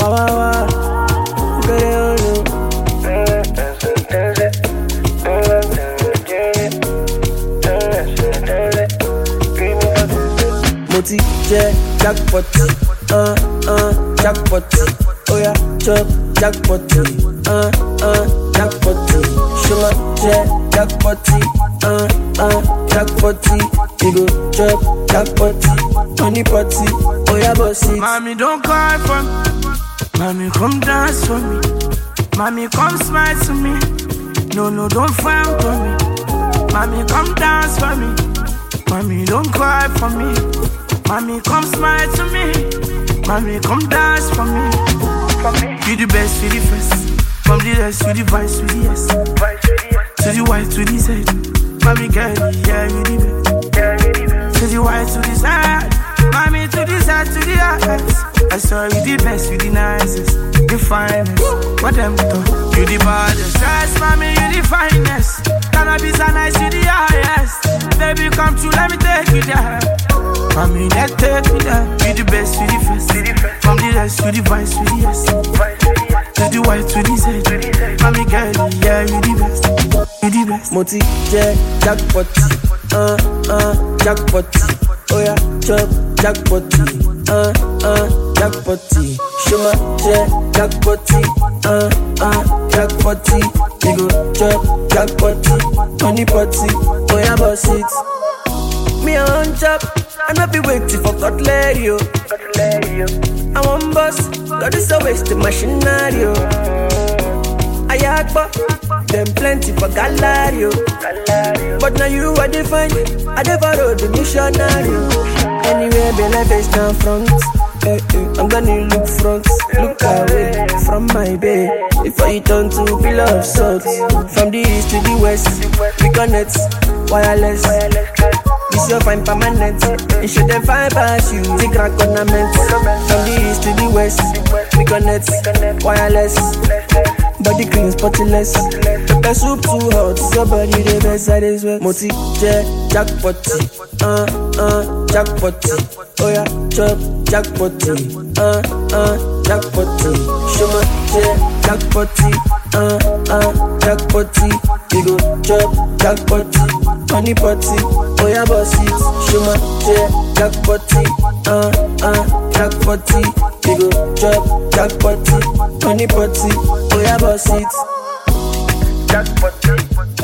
Wow. Moti je jackpot, jackpot. Oh yeah, chop jackpot, jackpot. Shuma je jackpot, jackpot. You go chop jackpot, honey potty. Oh yeah, bossy. Mommy, don't cry for me. Mommy, come dance for me. Mommy, come smile to me. No, don't frown for me. Mommy, come dance for me. Mommy, don't cry for me. Mommy, come smile to me. Mommy, come dance for me. You the best, you the first. From the S to the vice to the S. To the Y to the Z. Mommy, girl, yeah, you the best. To the Y to the Z. Mommy, to the Z to the S. I saw you the best, you the nicest, the finest. What them talk? You the baddest. Yes, mommy, you the finest. Cannabis are nice, you the highest. Baby, come true, let me take you there. Mommy, let's take me there. You the best, you the first. From the S to the vice to the S. To the Y to the Z. Mommy, girl, yeah, you the best. You the best. Moti, je, jackpot, jackpot. Oh yeah, chop, jackpot, jackpot. Shuma, je, jackpot, jackpot. You go chop, jackpot, honey potty. Oh yeah, boss it. Me I want chop, I not be waiting for cutlery. I want boss, God is a waste of machinery. I yakba, them plenty for gallery. But now you are defined, I never rode the missionary. Anywhere be like face down front. I'm gonna look front, look away from my bed. Before you turn to pillar of salt. From the east to the west, we connect, wireless. This your fine permanent. You should have fine pass you. The crack ornament. From the east to the west, we connect, wireless. Body clean, spotless. Pepper soup too hot, your body the best that is well. Moti, je, jackpot, jackpot. Oh yeah, chop, jackpot, jackpot. Shuma, je, jackpot, jackpot. You go chop, jackpot, honey potty. Oh yeah, boss it. Shuma, je, jackpot, jackpot. You go chop, jackpot, honey potty. Oh yeah, boss it. Jackpot.